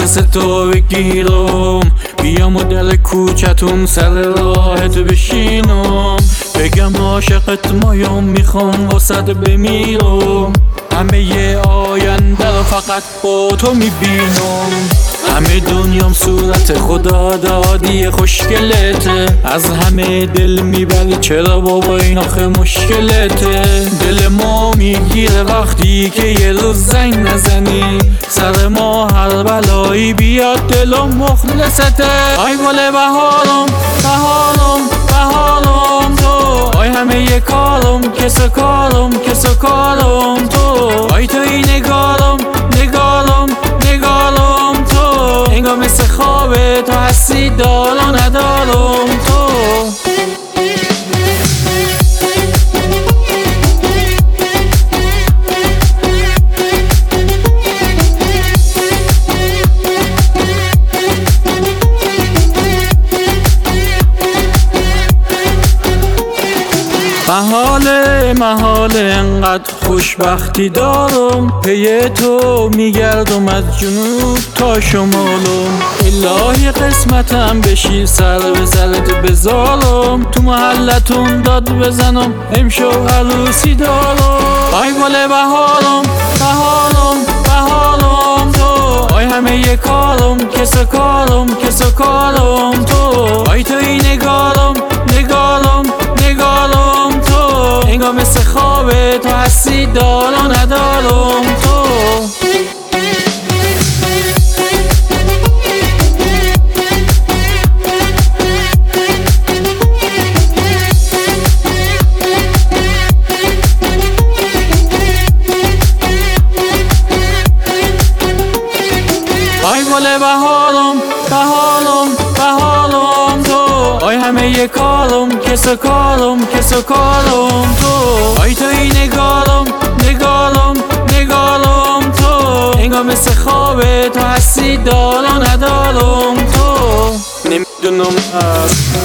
دست تو بگیرم، بیام و دل کوچتون سر راهت بشینم، بگم عاشقت مایم میخوام واسد بمیرم، همه آینده رو فقط با تو میبینم، همه دنیام صورت خدا دادی خوشگلته، از همه دل میبری چرا بابا این آخه مشکلته، دل ما میگیره وقتی که یه روز زنگ نزنی، سر ما هر بلایی بیاد دلم مخلصته، آی گل بهارم بهارم بهارم تو، آی همه کارم کس کارم تو، آی توی نگارم نگارم نگارم تو، انگار مثل خوابه تو هستی دار و ندارم تو. محاله انقدر خوشبختی دارم، پی تو میگردم از جنوب تا شمالم، الهی قسمتم بشی سر به سرت بذارم، تو محلتون داد بزنم امشب عروسی دارم، آی گل بهارم بهارم بهارم تو، آی همه کارم کس کارم تو، آی توی نگارم نگارم نگارم تو، انگار مثل خوابه تو هستی دار و ندارم تو. آی گل بهارم بهارم بهارم تو، آی همه کارم کس کارم تو، آی توی نگارم نگارم نگارم تو، انگار مثل خوابه تو هستی دار و ندارم تو. نمیدونم